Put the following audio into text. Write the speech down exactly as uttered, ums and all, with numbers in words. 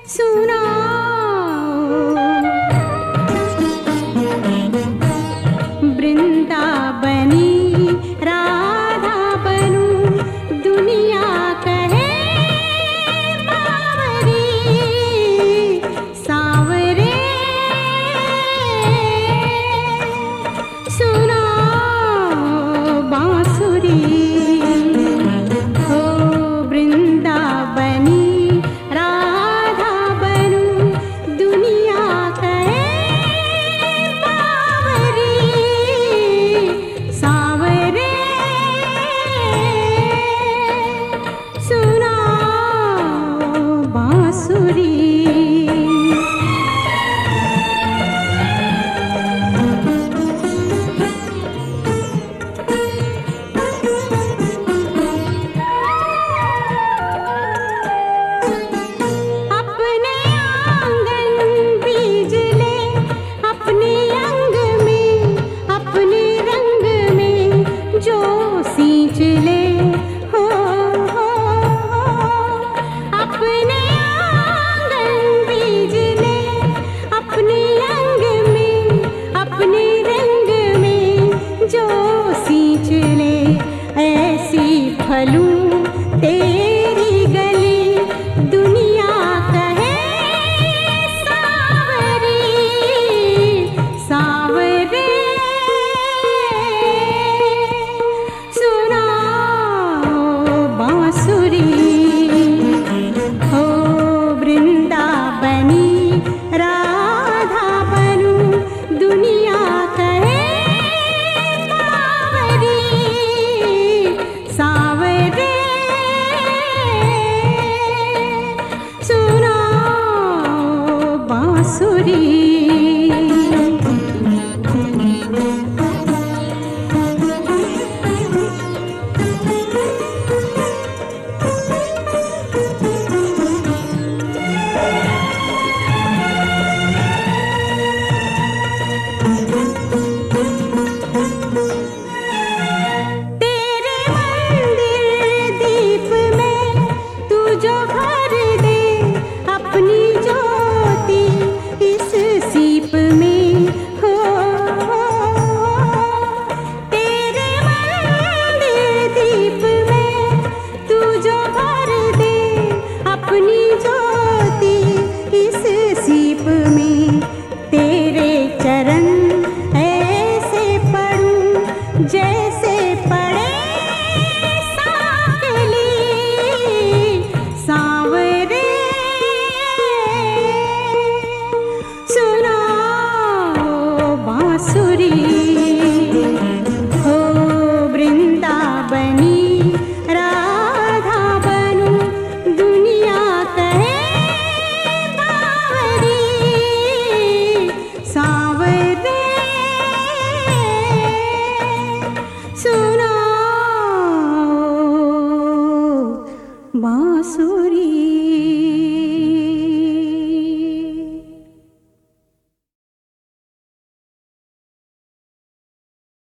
वृंदावनी राधा बनूं, दुनिया कहे बावरी सांवरे। सुनाओ बांसुरी हो वृंदावनी राधा बनूं, दुनिया कहे बावरी सांवरे। सुनाओ बांसुरी। अपने आंगन बीज ले, अपने अंग में अपने रंग में जो सींच ले हो, हो, हो। अपने आंगन बीज ले, अपने अंग में अपने रंग में जो सींच ले। ऐसी फलूं तेरी गली, दुनिया कहे सांवरी सांवरे। सुनाओ बांसुरी हो वृंदावनी राधा बनूं, दुनिया कहे बावरी सांवरे। सुनाओ बांसुरी। तेरे मंदिर दीप में तू जो भर दे अपनी ज्योति इस सीप में हो। तेरे मंदिर दीप में तू जो भर दे अपनी ज्योति इस सीप में। तेरे चरण ऐसे पढ़ूं जैसे पढ़े साकली सांवरे। सुनाओ बांसुरी हो वृंदावनी राधा बनूं, दुनिया कहे बावरी सांवरे। सुनाओ बांसुरी।